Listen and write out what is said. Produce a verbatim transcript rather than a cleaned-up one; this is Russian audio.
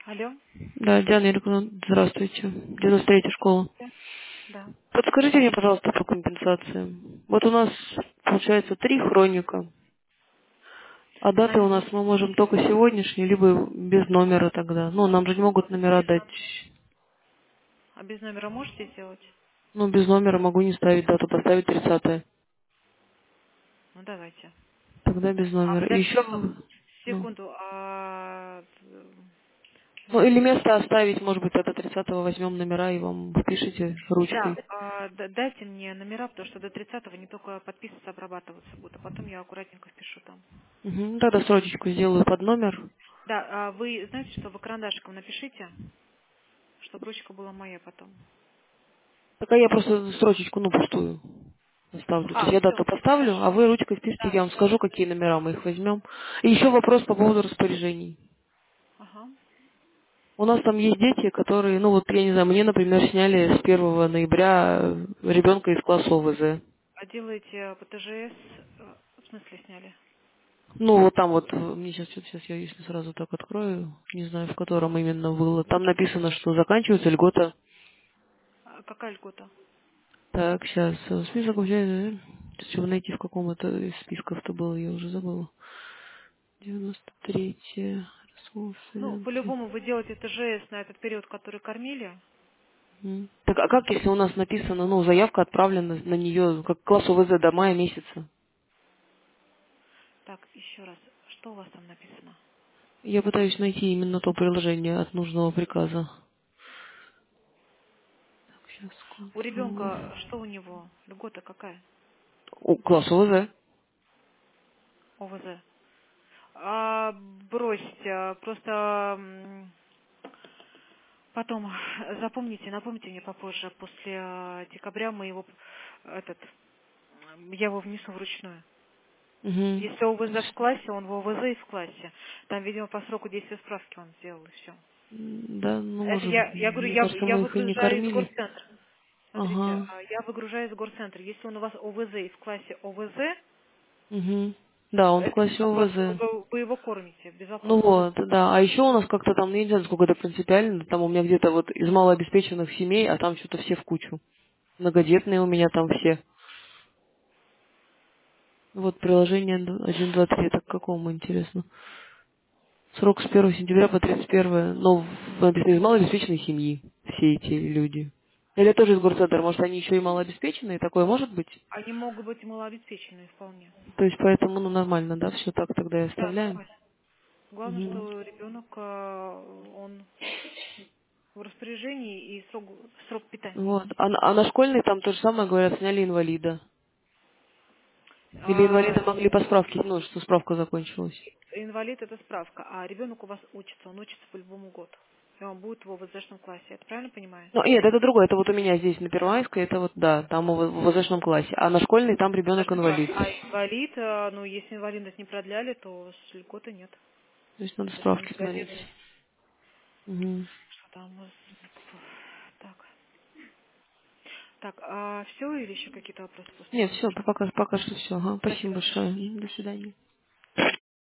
Алло? Да, Диана Юрьевна, здравствуйте. девяносто третья школа. Да. Да. Подскажите мне, пожалуйста, по компенсациям. Вот у нас, получается, три хроника, а даты у нас Найди. мы можем только сегодняшние, либо без номера тогда. Ну, нам же не могут номера Без дать. номера. А без номера можете сделать? Ну, без номера могу не ставить дату, поставить тридцатое. Ну давайте. Тогда без А номера. И подождите, еще, стоп. ну, Секунду. А... т- ну, или м, место оставить, может быть, тогда тридцатого возьмем номера и вам впишите Да, ручкой. а, д- дайте мне номера, потому что до тридцатого не только подписываться, обрабатываться будут, а потом я аккуратненько впишу там. Угу, тогда срочечку сделаю под номер. Да, а вы знаете, что вы карандашиком напишите, чтобы ручка была моя потом. Так а я просто строчечку, ну, пустую оставлю. То есть А, я все, дату поставлю, а хорошо. вы ручкой впишите, Да. я вам скажу, какие номера мы их возьмем. И еще вопрос по поводу распоряжений. Ага. У нас там есть дети, которые, ну вот, я не знаю, мне, например, сняли с первого ноября ребенка из класса ОВЗ. А делаете по ТЖС, э, в смысле сняли? Ну, вот там вот, э, мне сейчас, сейчас я, если сразу так открою, не знаю, в котором именно было. Там написано, что заканчивается льгота. А какая льгота? Так, сейчас, э, список вообще, чтобы найти в каком это из списков-то было, я уже забыла. девяносто третье. Ну, Расфуфенцы. по-любому вы делаете ТЖС на этот период, который кормили. М. Так, а как, если у нас написано, ну, заявка отправлена на нее, как класс ОВЗ до мая месяца? Так, еще раз, что у вас там написано? Я пытаюсь найти именно то приложение от нужного приказа. Так, сейчас, У контроль. ребенка что у него? Льгота какая? О, класс ОВЗ. ОВЗ. А, бросьте, просто м, потом запомните, напомните мне попозже, после э, декабря мы его, этот, м, я его внесу вручную. Угу. Если ОВЗ в классе, он в ОВЗ и в классе. Там, видимо, по сроку действия справки он сделал, и все. Да, ну, Это может, я, я говорю, мне я, кажется, я мы их и не выгружаю из кормили. горцентра. Смотрите, Ага. а, я выгружаю из горцентра. Если он у вас ОВЗ и в классе ОВЗ, Угу. Да, он в это без классе вопросов. Вы, ОВЗ. его вы его кормите, без Ну вопросов. вот, да. А еще у нас как-то там, ну, я не знаю, сколько это принципиально, там у меня где-то вот из малообеспеченных семей, а там что-то все в кучу. Многодетные у меня там все. Вот приложение один, два, три, это к какому, интересно? Срок с первого сентября по тридцать первое, ну, в- написано из малообеспеченной семьи, все эти люди. Или тоже из горцентра, может, они еще и малообеспеченные, такое может быть? Они могут быть малообеспеченные вполне. То есть поэтому, ну, нормально, да, все так тогда и Да, оставляем. нормально. Главное, Мгм. что ребенок, э, он в распоряжении и срок, срок питания Вот. есть. А, на а на школьной там то же самое, говорят, сняли инвалида. Или А, инвалида могли по справке, ну, что справка закончилась. инвалид это справка, а ребенок у вас учится, он учится по любому году. И он будет в ОВЗ-шном классе. Это правильно понимаю? Ну, нет, это другое. Это вот у меня здесь на Первомайской, это вот, да, там в в возрастном классе. А на школьной там ребенок Подожди, класс. инвалид. А инвалид, э, ну, если инвалидность не продляли, то с льготы нет. То есть надо То есть он справки инвалид. смотреть. Мгм. Что там? у нас? Так. Так, а все или еще какие-то вопросы после Нет, этого все, нужны? пока, пока что все. Ага, спасибо Спасибо. большое. До свидания.